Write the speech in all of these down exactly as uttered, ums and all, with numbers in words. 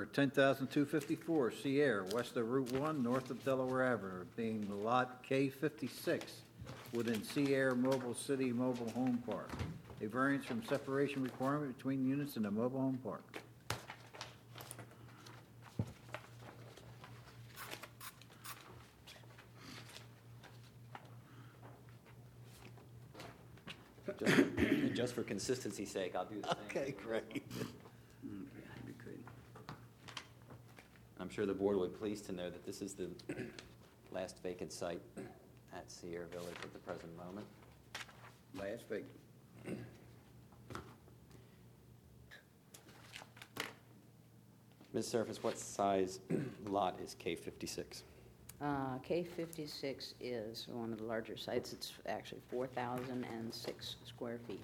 ten thousand two hundred fifty-four, Sierra, west of Route one, north of Delaware Avenue, being the lot K fifty-six within Sierra Mobile City Mobile Home Park. A variance from separation requirement between units in the mobile home park. Just, just for consistency's sake, I'll do the same. Okay, great. Okay, that'd be good. I'm sure the board will be pleased to know that this is the last vacant site at Sierra Village at the present moment. Last week. Miz Surface, what size lot is K fifty-six? Uh, K fifty-six is one of the larger sites. It's actually four thousand six square feet.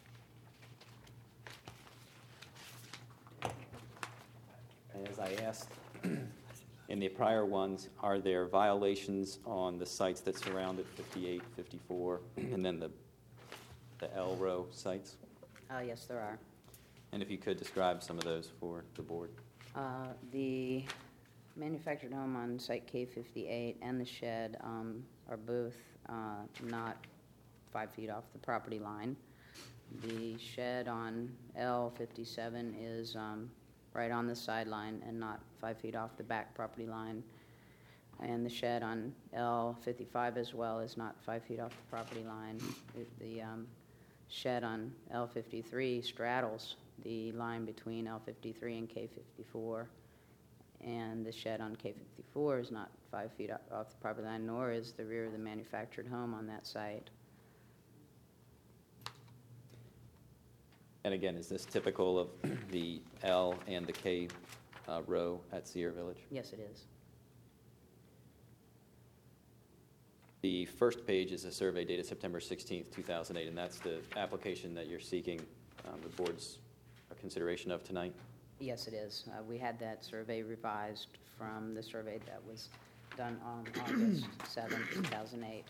As I asked in the prior ones, are there violations on the sites that surrounded fifty-eight, fifty-four, and then the, the L row sites? Uh, yes, there are. And if you could describe some of those for the board. Uh, the manufactured home on site K fifty-eight and the shed um, are both uh, not five feet off the property line. The shed on L fifty-seven is um, right on the sideline and not five feet off the back property line. And the shed on L fifty-five as well is not five feet off the property line. It, the um, shed on L fifty-three straddles the line between L fifty-three and K fifty-four. And the shed on K fifty-four is not five feet off the property line, nor is the rear of the manufactured home on that site. And again, is this typical of the L and the K uh, row at Sierra Village? Yes, it is. The first page is a survey dated September sixteenth, two thousand eight, and that's the application that you're seeking um, the board's consideration of tonight. Yes, it is. Uh, we had that survey revised from the survey that was done on August seventh, two thousand eight.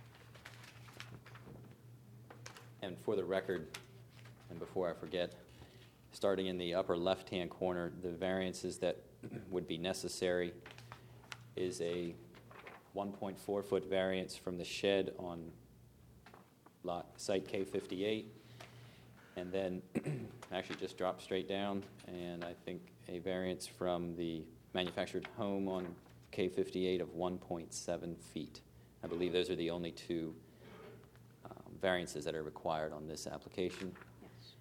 And for the record, and before I forget, starting in the upper left-hand corner, the variances that would be necessary is a one point four foot variance from the shed on lot site K fifty-eight, and then actually just drop straight down, and I think a variance from the manufactured home on K fifty-eight of one point seven feet. I believe those are the only two um, variances that are required on this application. Yes.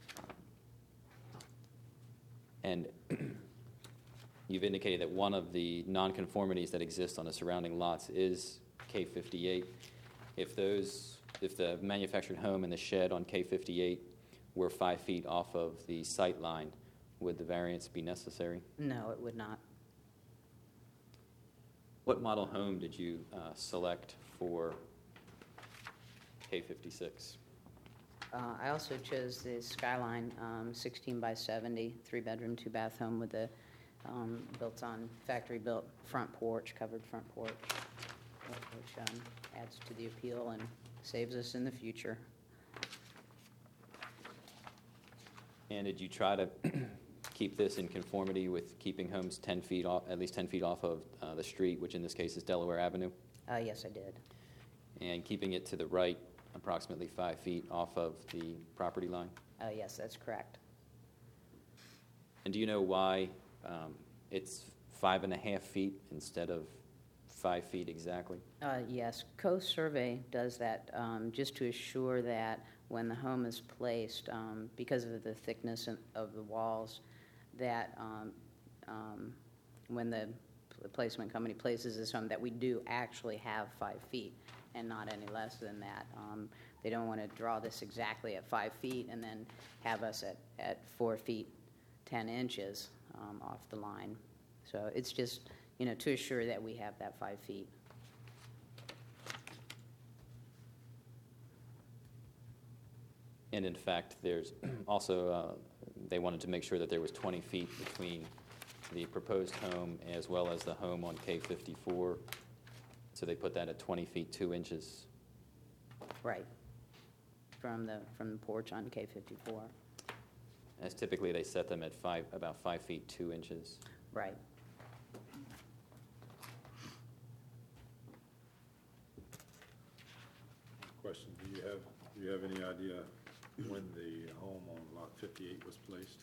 And you've indicated that one of the nonconformities that exist on the surrounding lots is K fifty-eight. If those, if the manufactured home and the shed on K fifty-eight were five feet off of the sight line, would the variance be necessary? No, it would not. What model home did you uh, select for K fifty-six? Uh, I also chose the Skyline um, sixteen by seventy, three-bedroom, two-bath home with a um, built-on, factory-built front porch, covered front porch, which um, adds to the appeal and saves us in the future. And did you try to keep this in conformity with keeping homes ten feet off, at least ten feet off of uh, the street, which in this case is Delaware Avenue, Uh, yes, I did. and keeping it to the right, approximately five feet off of the property line? Uh, yes, that's correct. And do you know why um, it's five and a half feet instead of five feet exactly? Uh, yes, Coast Survey does that um, just to assure that when the home is placed, um, because of the thickness of the walls, that um, um, when the placement company places this home, that we do actually have five feet and not any less than that. Um, they don't want to draw this exactly at five feet and then have us at, at four feet, ten inches um, off the line. So it's just, you know, to assure that we have that five feet. And in fact, there's also, uh, they wanted to make sure that there was twenty feet between the proposed home as well as the home on K fifty-four. So they put that at twenty feet, two inches. Right. From the from the porch on K fifty-four. as typically they set them at five, about five feet two inches. Right. Question, do you have, do you have any idea when the home on lot fifty-eight was placed?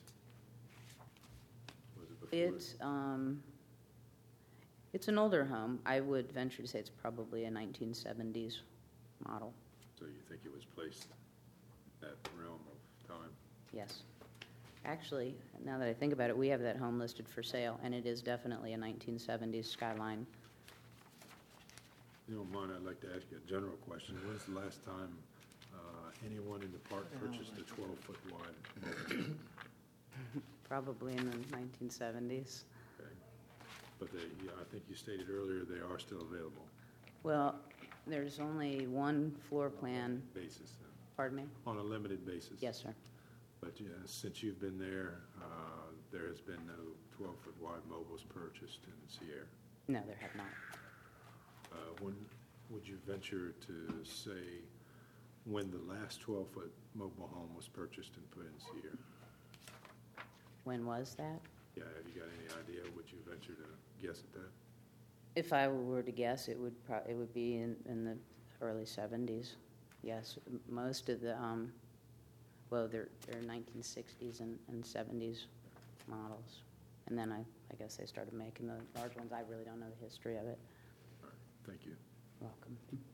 Was it before? It's, um, it's an older home. I would venture to say it's probably a nineteen seventies model, So you think it was placed in that realm of time? yes. Actually, now that I think about it, we have that home listed for sale, and it is definitely a nineteen seventies skyline. If you don't mind, I'd like to ask you a general question. When's the last time uh, anyone in the park purchased a twelve-foot wide? Probably in the nineteen seventies. Okay. But they, yeah, I think you stated earlier they are still available. Well, there's only one floor plan, Basis, uh, pardon me? on a limited basis. Yes, sir. But yeah, since you've been there, uh, there has been no twelve-foot wide mobiles purchased in Sierra. No, there have not. Uh, When, would you venture to say when the last twelve-foot mobile home was purchased and put in Sierra? When was that? Yeah, have you got any idea? Would you venture to guess at that? If I were to guess, it would pro, it would be in, in the early seventies. Yes, m- most of the, um, well, they're, they're nineteen sixties and, and seventies models. And then I, I guess they started making the large ones. I really don't know the history of it. All right, thank you. Welcome.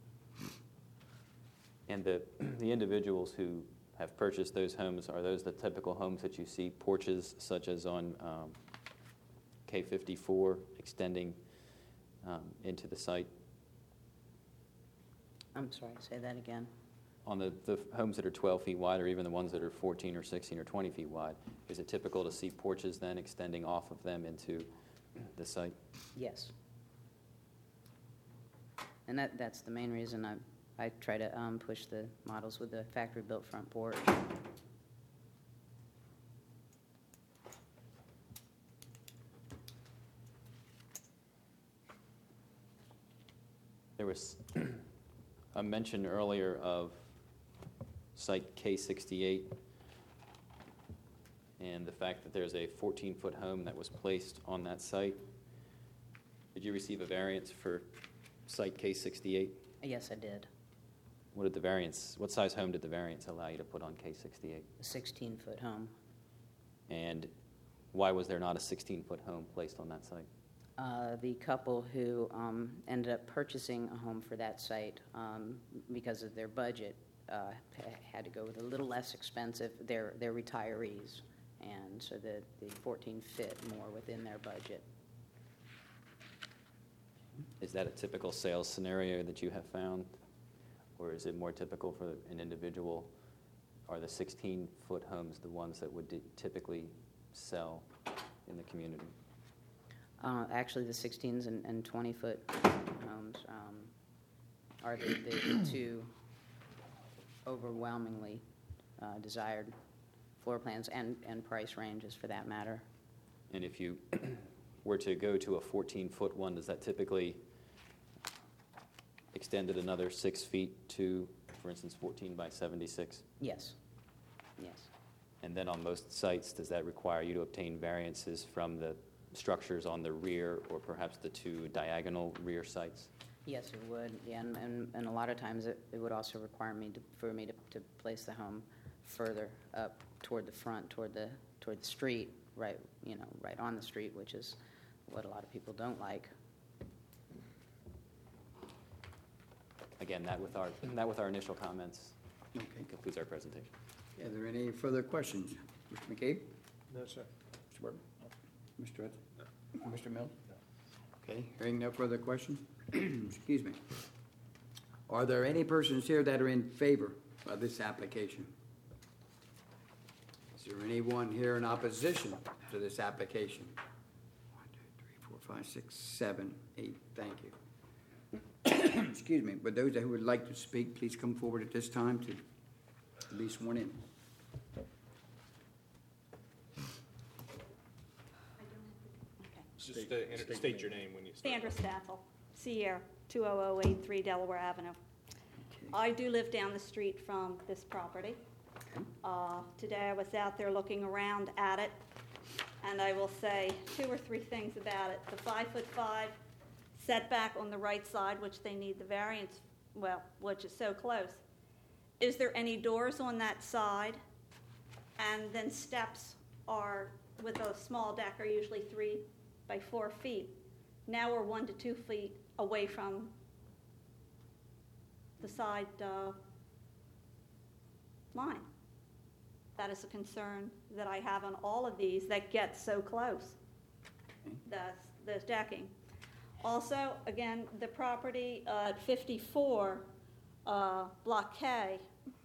And the, the individuals who have purchased those homes, are those the typical homes that you see, porches such as on um, K fifty-four extending um, into the site? I'm sorry, say that again. On the, the homes that are twelve feet wide, or even the ones that are fourteen or sixteen or twenty feet wide, is it typical to see porches then extending off of them into the site? Yes. And that, that's the main reason I, I try to um, push the models with the factory-built front porch. There was a mention earlier of site K sixty-eight and the fact that there's a fourteen-foot home that was placed on that site. Did you receive a variance for site K sixty-eight? Yes, I did. What did the variance, what size home did the variance allow you to put on K sixty-eight? A sixteen-foot home. And why was there not a sixteen-foot home placed on that site? Uh, the couple who um, ended up purchasing a home for that site um, because of their budget uh, ha- had to go with a little less expensive. They're, they're retirees, and so the, the fourteen fit more within their budget. Is that a typical sales scenario that you have found? Or is it more typical for an individual? Are the sixteen-foot homes the ones that would typically sell in the community? Uh, actually, the sixteens and, and twenty-foot homes um, are the, the, the two overwhelmingly uh, desired floor plans and, and price ranges for that matter. And if you were to go to a fourteen-foot one, does that typically extend it another six feet to, for instance, fourteen by seventy-six? Yes, yes. And then on most sites, does that require you to obtain variances from the structures on the rear or perhaps the two diagonal rear sites? Yes, it would, yeah, and, and, and a lot of times it, it would also require me to, for me to, to place the home further up toward the front, toward the, toward the street, right, you know, right on the street, which is what a lot of people don't like. Again, that with our, that with our initial comments Okay. concludes our presentation. Are there any further questions? Mister McCabe? No, sir. Mister Burton? Mister Hudson? No. Mister Mills? No. Okay, hearing no further questions? Excuse me. Are there any persons here that are in favor of this application? Is there anyone here in opposition to this application? One, two, three, four, five, six, seven, eight. Thank you. Excuse me, but those who would like to speak, please come forward at this time to be sworn in. Just uh, inter- state your name when you start. Sandra Staffel, Sierra, two oh oh eight three Delaware Avenue. I do live down the street from this property. Uh, Today I was out there looking around at it, and I will say two or three things about it. The five-foot five setback on the right side, which they need the variance, well, which is so close. Is there any doors on that side? And then steps are, with a small deck, are usually three by four feet. Now we're one to two feet away from the side uh, line. That is a concern that I have on all of these that get so close, the, the decking. Also, again, the property uh, at fifty-four, uh, Block K,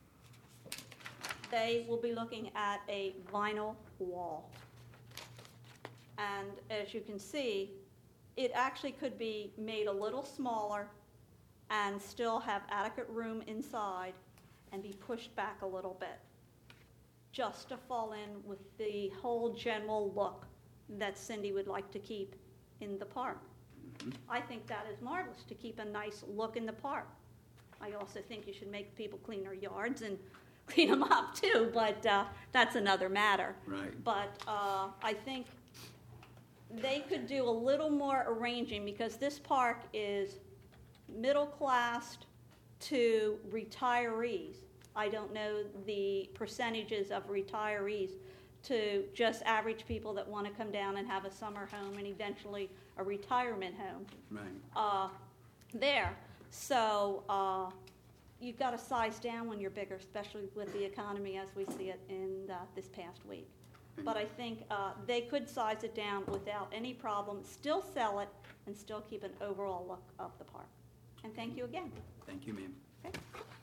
they will be looking at a vinyl wall. And as you can see, it actually could be made a little smaller and still have adequate room inside and be pushed back a little bit, just to fall in with the whole general look that Cindy would like to keep in the park. I think that is marvelous, to keep a nice look in the park. I also think you should make people clean their yards and clean them up too, but uh, that's another matter. Right. But uh, I think they could do a little more arranging, because this park is middle class to retirees. I don't know the percentages of retirees to just average people that want to come down and have a summer home and eventually a retirement home Right. uh, there. So uh, you've got to size down when you're bigger, especially with the economy as we see it in uh, this past week. But I think uh, they could size it down without any problem, still sell it, and still keep an overall look of the park. And thank you again. Thank you, ma'am. Okay.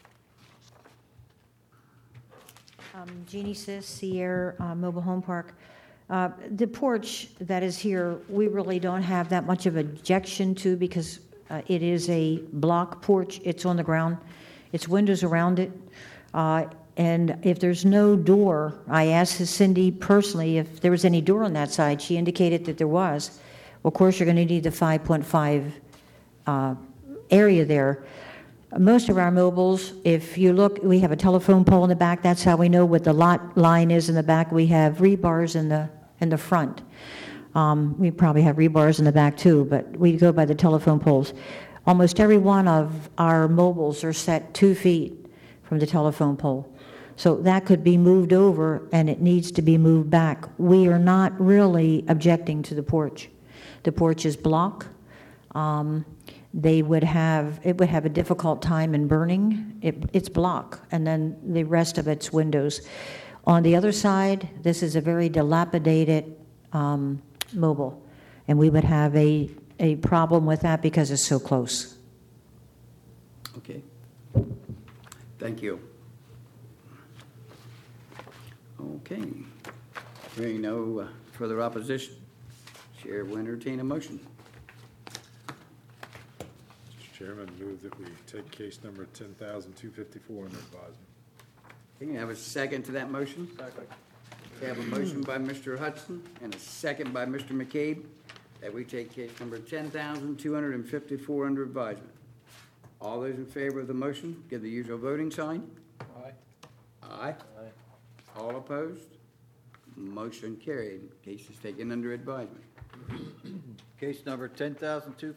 Um, Jeannie Sis, Sierra uh, Mobile Home Park. Uh, The porch that is here, we really don't have that much of objection to, because uh, it is a block porch. It's on the ground. It's windows around it. Uh, And if there's no door, I asked Cindy personally if there was any door on that side. She indicated that there was. Well, of course, you're going to need the five point five uh, area there. Most of our mobiles, if you look, we have a telephone pole in the back. That's how we know what the lot line is in the back. We have rebars in the in the front. Um, we probably have rebars in the back too, but we go by the telephone poles. Almost every one of our mobiles are set two feet from the telephone pole. So that could be moved over, and it needs to be moved back. We are not really objecting to the porch. The porch is block. Um, they would have, it would have a difficult time in burning. It, it's block, and then the rest of it's windows. On the other side, this is a very dilapidated um, mobile, and we would have a, a problem with that because it's so close. Okay. Thank you. Okay. Hearing no uh, further opposition, Chair will entertain a motion. Mister Chairman, move that we take case number ten thousand two fifty-four under advisement. Can you have a second to that motion? Second. We have a motion by Mister Hudson and a second by Mister McCabe that we take case number ten thousand two hundred fifty-four under advisement. All those in favor of the motion, give the usual voting sign. Aye. Aye. Aye. All opposed? Motion carried. Case is taken under advisement. Case number ten thousand two